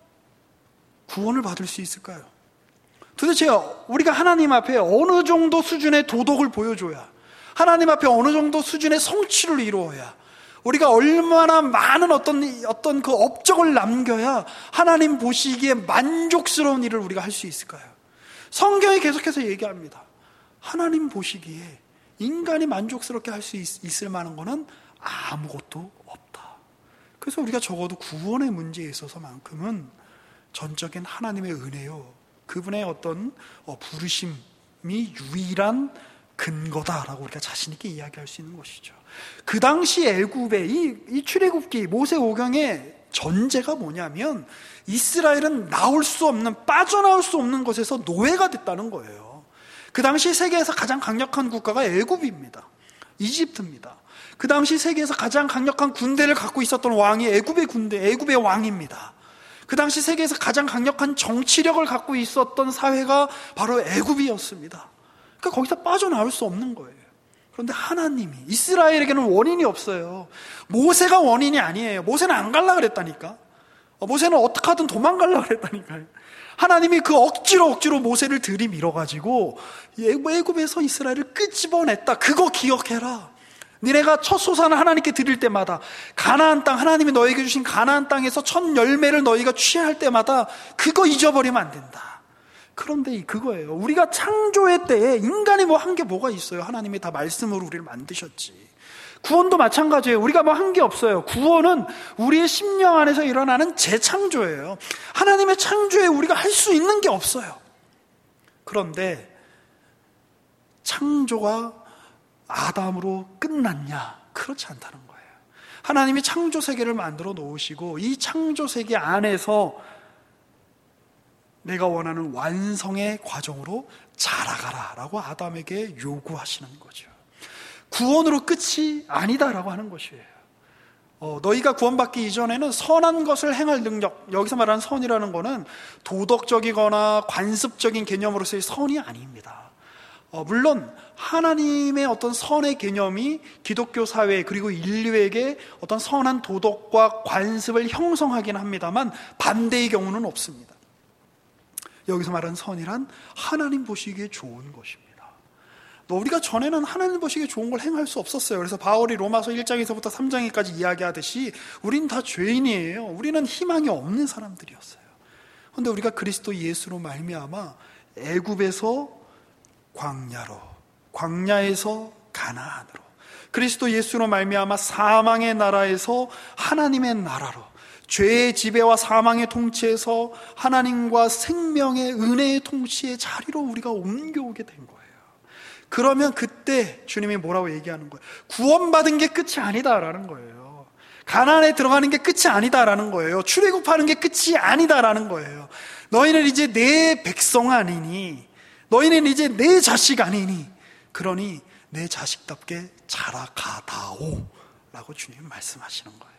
구원을 받을 수 있을까요? 도대체 우리가 하나님 앞에 어느 정도 수준의 도덕을 보여줘야, 하나님 앞에 어느 정도 수준의 성취를 이루어야, 우리가 얼마나 많은 어떤 어떤 그 업적을 남겨야 하나님 보시기에 만족스러운 일을 우리가 할 수 있을까요? 성경이 계속해서 얘기합니다. 하나님 보시기에 인간이 만족스럽게 할 수 있을 만한 거는 아무것도 없다. 그래서 우리가 적어도 구원의 문제에 있어서만큼은 전적인 하나님의 은혜요, 그분의 어떤 부르심이 유일한 근거다라고 우리가 자신 있게 이야기할 수 있는 것이죠. 그 당시 애굽의 이, 이 출애굽기 모세오경의 전제가 뭐냐면 이스라엘은 나올 수 없는, 빠져나올 수 없는 것에서 노예가 됐다는 거예요. 그 당시 세계에서 가장 강력한 국가가 애굽입니다. 이집트입니다. 그 당시 세계에서 가장 강력한 군대를 갖고 있었던 왕이 애굽의 군대, 애굽의 왕입니다. 그 당시 세계에서 가장 강력한 정치력을 갖고 있었던 사회가 바로 애굽이었습니다. 그러니까 거기서 빠져나올 수 없는 거예요. 그런데 하나님이, 이스라엘에게는 원인이 없어요. 모세가 원인이 아니에요. 모세는 안 갈라 그랬다니까. 모세는 어떻게 하든 도망갈라 그랬다니까요. 하나님이 그 억지로 억지로 모세를 들이밀어가지고 애굽에서 이스라엘을 끄집어냈다. 그거 기억해라. 니네가 첫 소산을 하나님께 드릴 때마다, 가나안 땅, 하나님이 너에게 주신 가나안 땅에서 첫 열매를 너희가 취할 때마다 그거 잊어버리면 안 된다. 그런데 그거예요. 우리가 창조의 때에 인간이 뭐 한 게 뭐가 있어요? 하나님이 다 말씀으로 우리를 만드셨지. 구원도 마찬가지예요. 우리가 뭐 한 게 없어요. 구원은 우리의 심령 안에서 일어나는 재창조예요. 하나님의 창조에 우리가 할 수 있는 게 없어요. 그런데 창조가 아담으로 끝났냐? 그렇지 않다는 거예요. 하나님이 창조 세계를 만들어 놓으시고 이 창조 세계 안에서 내가 원하는 완성의 과정으로 자라가라 라고 아담에게 요구하시는 거죠. 구원으로 끝이 아니다라고 하는 것이에요. 어, 너희가 구원받기 이전에는 선한 것을 행할 능력, 여기서 말하는 선이라는 거는 도덕적이거나 관습적인 개념으로서의 선이 아닙니다. 어, 물론 하나님의 어떤 선의 개념이 기독교 사회 그리고 인류에게 어떤 선한 도덕과 관습을 형성하긴 합니다만 반대의 경우는 없습니다. 여기서 말하는 선이란 하나님 보시기에 좋은 것입니다. 우리가 전에는 하나님 보시기에 좋은 걸 행할 수 없었어요. 그래서 바울이 로마서 일 장에서부터 삼 장까지 이야기하듯이 우린 다 죄인이에요. 우리는 희망이 없는 사람들이었어요. 그런데 우리가 그리스도 예수로 말미암아 애굽에서 광야로, 광야에서 가나안으로, 그리스도 예수로 말미암아 사망의 나라에서 하나님의 나라로, 죄의 지배와 사망의 통치에서 하나님과 생명의 은혜의 통치의 자리로 우리가 옮겨오게 된 거예요. 그러면 그때 주님이 뭐라고 얘기하는 거예요? 구원받은 게 끝이 아니다라는 거예요. 가나안에 들어가는 게 끝이 아니다라는 거예요. 출애굽하는 게 끝이 아니다라는 거예요. 너희는 이제 내 백성 아니니, 너희는 이제 내 자식 아니니, 그러니 내 자식답게 자라가다오 라고 주님이 말씀하시는 거예요.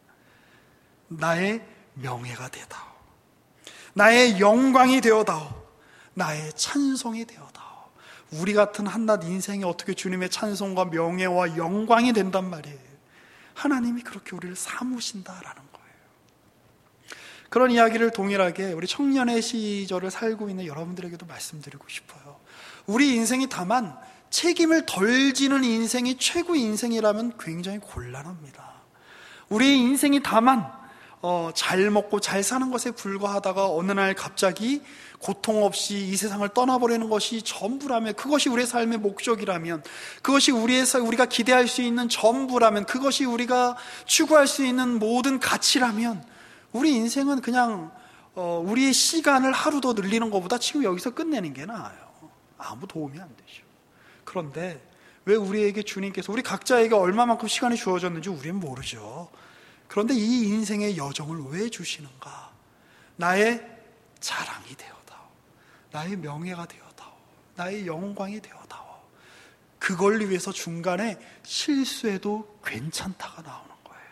나의 명예가 되다오, 나의 영광이 되어다오, 나의 찬송이 되어다오. 우리 같은 한낱 인생이 어떻게 주님의 찬송과 명예와 영광이 된단 말이에요. 하나님이 그렇게 우리를 삼으신다라는 거예요. 그런 이야기를 동일하게 우리 청년의 시절을 살고 있는 여러분들에게도 말씀드리고 싶어요. 우리 인생이 다만 책임을 덜 지는 인생이 최고의 인생이라면 굉장히 곤란합니다. 우리의 인생이 다만 어, 잘 먹고 잘 사는 것에 불과하다가 어느 날 갑자기 고통 없이 이 세상을 떠나버리는 것이 전부라면, 그것이 우리의 삶의 목적이라면, 그것이 우리의, 우리가 기대할 수 있는 전부라면, 그것이 우리가 추구할 수 있는 모든 가치라면, 우리 인생은 그냥 어, 우리의 시간을 하루 더 늘리는 것보다 지금 여기서 끝내는 게 나아요. 아무 도움이 안 되죠. 그런데 왜 우리에게 주님께서 우리 각자에게 얼마만큼 시간이 주어졌는지 우리는 모르죠. 그런데 이 인생의 여정을 왜 주시는가? 나의 자랑이 되어다오, 나의 명예가 되어다오, 나의 영광이 되어다오. 그걸 위해서 중간에 실수해도 괜찮다가 나오는 거예요.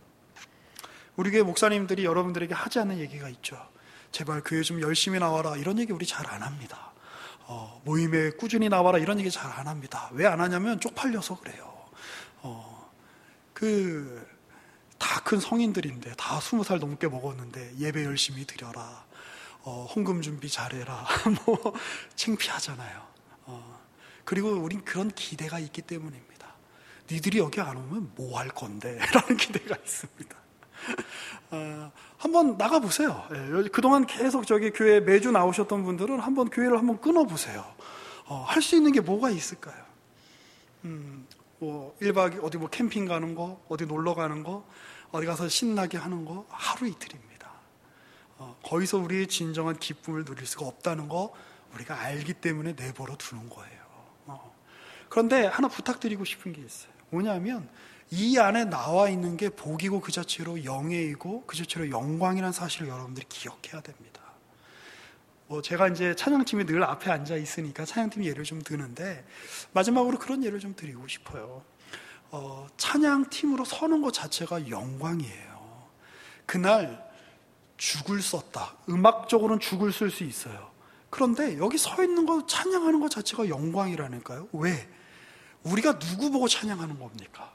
우리 교회 목사님들이 여러분들에게 하지 않는 얘기가 있죠. 제발 교회 좀 열심히 나와라, 이런 얘기 우리 잘 안 합니다. 어, 모임에 꾸준히 나와라, 이런 얘기 잘 안 합니다. 왜 안 하냐면 쪽팔려서 그래요. 어, 그 다 큰 성인들인데, 다 스무 살 넘게 먹었는데 예배 열심히 드려라, 어, 헌금 준비 잘해라, 뭐 창피하잖아요. 어, 그리고 우린 그런 기대가 있기 때문입니다. 니들이 여기 안 오면 뭐 할 건데? 라는 기대가 있습니다. 어, 한번 나가보세요. 예, 그동안 계속 저기 교회 매주 나오셨던 분들은 한번 교회를 한번 끊어보세요. 어, 할 수 있는 게 뭐가 있을까요? 음, 뭐 일 박 어디 뭐 캠핑 가는 거, 어디 놀러 가는 거, 어디 가서 신나게 하는 거, 하루 이틀입니다. 어, 거기서 우리의 진정한 기쁨을 누릴 수가 없다는 거 우리가 알기 때문에 내버려 두는 거예요. 어. 그런데 하나 부탁드리고 싶은 게 있어요. 뭐냐면 이 안에 나와 있는 게 복이고 그 자체로 영예이고 그 자체로 영광이라는 사실을 여러분들이 기억해야 됩니다. 뭐 제가 이제 찬양팀이 늘 앞에 앉아 있으니까 찬양팀 예를 좀 드는데, 마지막으로 그런 예를 좀 드리고 싶어요. 어, 찬양팀으로 서는 것 자체가 영광이에요. 그날 죽을 썼다, 음악적으로는 죽을 쓸 수 있어요. 그런데 여기 서 있는 거, 찬양하는 것 자체가 영광이라니까요. 왜? 우리가 누구 보고 찬양하는 겁니까?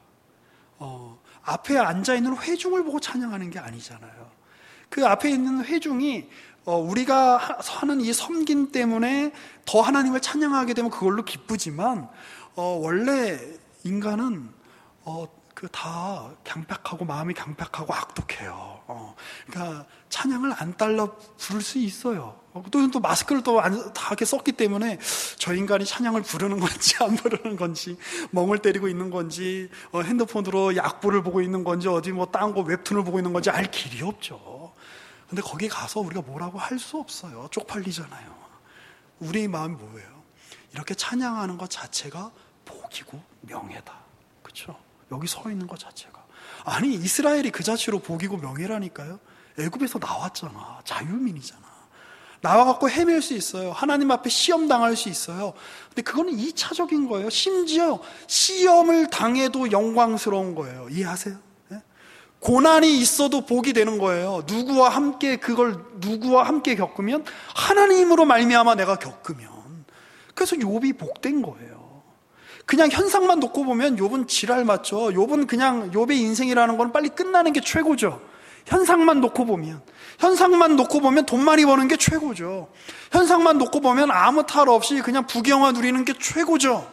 어, 앞에 앉아있는 회중을 보고 찬양하는 게 아니잖아요. 그 앞에 있는 회중이 어, 우리가 하는 이 섬김 때문에 더 하나님을 찬양하게 되면 그걸로 기쁘지만, 어, 원래 인간은 어, 그 다 강팍하고 마음이 강팍하고 악독해요. 어, 그러니까 찬양을 안 따라 부를 수 있어요. 어, 또, 또 마스크를 또 안, 다 이렇게 썼기 때문에 저 인간이 찬양을 부르는 건지 안 부르는 건지, 멍을 때리고 있는 건지, 어, 핸드폰으로 약보를 보고 있는 건지, 어디 뭐 딴 거 웹툰을 보고 있는 건지 알 길이 없죠. 근데 거기 가서 우리가 뭐라고 할 수 없어요. 쪽팔리잖아요. 우리의 마음이 뭐예요? 이렇게 찬양하는 것 자체가 복이고 명예다. 그렇죠? 여기 서 있는 것 자체가. 아니, 이스라엘이 그 자체로 복이고 명예라니까요. 애굽에서 나왔잖아. 자유민이잖아. 나와갖고 헤맬 수 있어요. 하나님 앞에 시험 당할 수 있어요. 근데 그거는 이차적인 거예요. 심지어 시험을 당해도 영광스러운 거예요. 이해하세요? 네? 고난이 있어도 복이 되는 거예요. 누구와 함께 그걸 누구와 함께 겪으면, 하나님으로 말미암아 내가 겪으면. 그래서 욥이 복된 거예요. 그냥 현상만 놓고 보면 욥은 지랄 맞죠. 욥은 그냥 욥의 인생이라는 건 빨리 끝나는 게 최고죠. 현상만 놓고 보면 현상만 놓고 보면 돈 많이 버는 게 최고죠. 현상만 놓고 보면 아무 탈 없이 그냥 부경화 누리는 게 최고죠.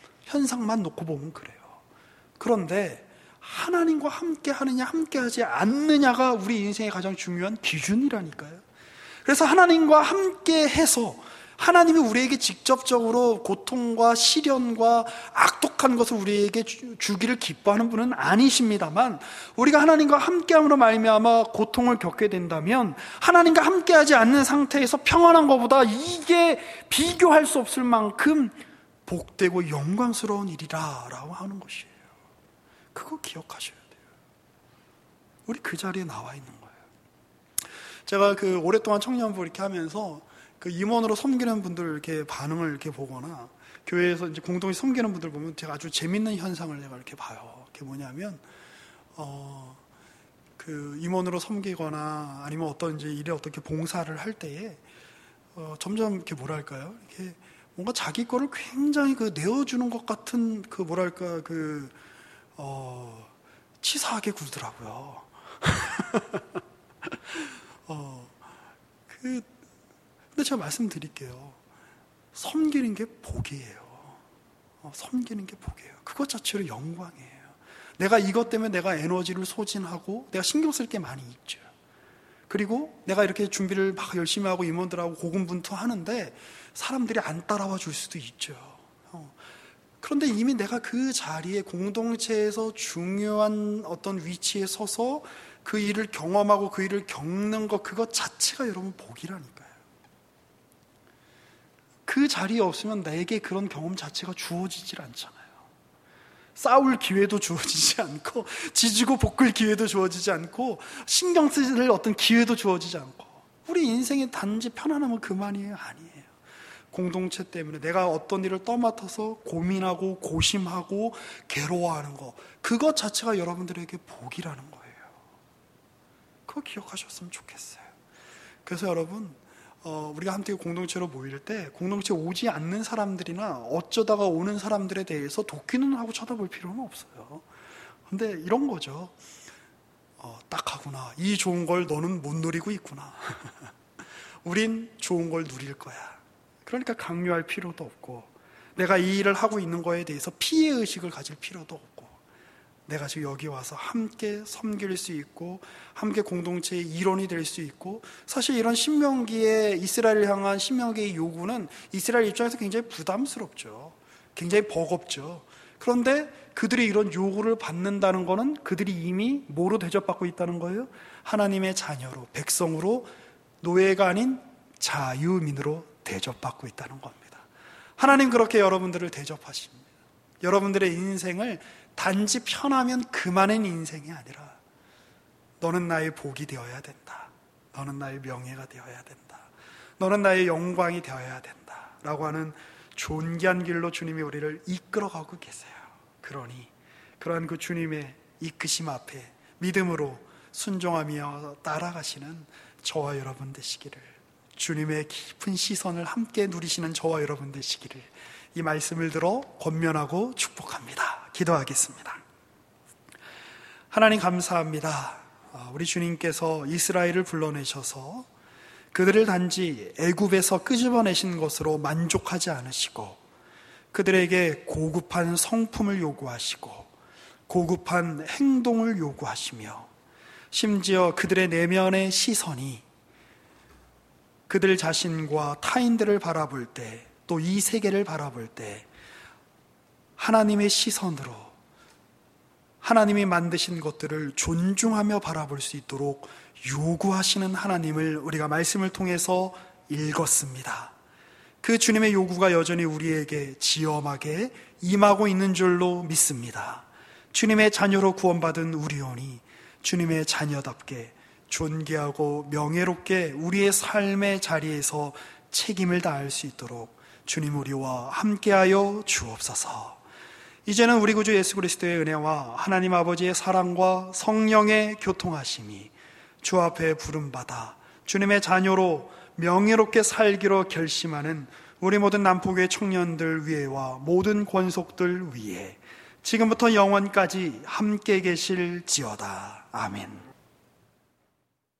현상만 놓고 보면 그래요. 그런데 하나님과 함께 하느냐 함께 하지 않느냐가 우리 인생의 가장 중요한 기준이라니까요. 그래서 하나님과 함께 해서 하나님이 우리에게 직접적으로 고통과 시련과 악독한 것을 우리에게 주기를 기뻐하는 분은 아니십니다만, 우리가 하나님과 함께함으로 말미암아 고통을 겪게 된다면, 하나님과 함께하지 않는 상태에서 평안한 것보다 이게 비교할 수 없을 만큼 복되고 영광스러운 일이라라고 하는 것이에요. 그거 기억하셔야 돼요. 우리 그 자리에 나와 있는 거예요. 제가 그 오랫동안 청년부 이렇게 하면서 그 임원으로 섬기는 분들 이렇게 반응을 이렇게 보거나 교회에서 이제 공동히 섬기는 분들 보면 제가 아주 재밌는 현상을 제가 이렇게 봐요. 그게 뭐냐면, 어, 그 임원으로 섬기거나 아니면 어떤 이제 일에 어떻게 봉사를 할 때에, 어, 점점 이렇게 뭐랄까요? 이렇게 뭔가 자기 거를 굉장히 그 내어주는 것 같은 그 뭐랄까 그, 어, 치사하게 굴더라고요. 어, 그, 근데 제가 말씀드릴게요. 섬기는 게 복이에요. 어, 섬기는 게 복이에요. 그것 자체로 영광이에요. 내가 이것 때문에 내가 에너지를 소진하고 내가 신경 쓸 게 많이 있죠. 그리고 내가 이렇게 준비를 막 열심히 하고 임원들하고 고군분투하는데 사람들이 안 따라와 줄 수도 있죠. 어. 그런데 이미 내가 그 자리에 공동체에서 중요한 어떤 위치에 서서 그 일을 경험하고 그 일을 겪는 것, 그것 자체가 여러분 복이라니까요. 그 자리에 없으면 나에게 그런 경험 자체가 주어지질 않잖아요. 싸울 기회도 주어지지 않고 지지고 볶을 기회도 주어지지 않고 신경 쓸 어떤 기회도 주어지지 않고 우리 인생의 단지 편안하면 그만이에요? 아니에요. 공동체 때문에 내가 어떤 일을 떠맡아서 고민하고 고심하고 괴로워하는 거, 그것 자체가 여러분들에게 복이라는 거예요. 그거 기억하셨으면 좋겠어요. 그래서 여러분, 어, 우리가 함께 공동체로 모일 때 공동체 오지 않는 사람들이나 어쩌다가 오는 사람들에 대해서 도끼는 하고 쳐다볼 필요는 없어요. 근데 이런 거죠. 어, 딱하구나. 이 좋은 걸 너는 못 누리고 있구나. 우린 좋은 걸 누릴 거야. 그러니까 강요할 필요도 없고, 내가 이 일을 하고 있는 거에 대해서 피해의식을 가질 필요도 없고, 내가 지금 여기 와서 함께 섬길 수 있고 함께 공동체의 일원이 될 수 있고, 사실 이런 신명기의 이스라엘을 향한 신명기의 요구는 이스라엘 입장에서 굉장히 부담스럽죠. 굉장히 버겁죠. 그런데 그들이 이런 요구를 받는다는 것은 그들이 이미 뭐로 대접받고 있다는 거예요? 하나님의 자녀로, 백성으로, 노예가 아닌 자유민으로 대접받고 있다는 겁니다. 하나님 그렇게 여러분들을 대접하십니다. 여러분들의 인생을 단지 편하면 그만한 인생이 아니라 너는 나의 복이 되어야 된다. 너는 나의 명예가 되어야 된다. 너는 나의 영광이 되어야 된다. 라고 하는 존귀한 길로 주님이 우리를 이끌어가고 계세요. 그러니 그러한 그 주님의 이끄심 앞에 믿음으로 순종하며 따라가시는 저와 여러분 되시기를, 주님의 깊은 시선을 함께 누리시는 저와 여러분 되시기를 이 말씀을 들어 권면하고 축복합니다. 기도하겠습니다. 하나님 감사합니다. 우리 주님께서 이스라엘을 불러내셔서 그들을 단지 애굽에서 끄집어내신 것으로 만족하지 않으시고 그들에게 고급한 성품을 요구하시고 고급한 행동을 요구하시며 심지어 그들의 내면의 시선이 그들 자신과 타인들을 바라볼 때, 또 이 세계를 바라볼 때 하나님의 시선으로 하나님이 만드신 것들을 존중하며 바라볼 수 있도록 요구하시는 하나님을 우리가 말씀을 통해서 읽었습니다. 그 주님의 요구가 여전히 우리에게 지엄하게 임하고 있는 줄로 믿습니다. 주님의 자녀로 구원받은 우리오니 주님의 자녀답게 존귀하고 명예롭게 우리의 삶의 자리에서 책임을 다할 수 있도록 주님 우리와 함께하여 주옵소서. 이제는 우리 구주 예수 그리스도의 은혜와 하나님 아버지의 사랑과 성령의 교통하심이 주 앞에 부름받아 주님의 자녀로 명예롭게 살기로 결심하는 우리 모든 남포교회 청년들 위에와 모든 권속들 위에 지금부터 영원까지 함께 계실지어다. 아멘.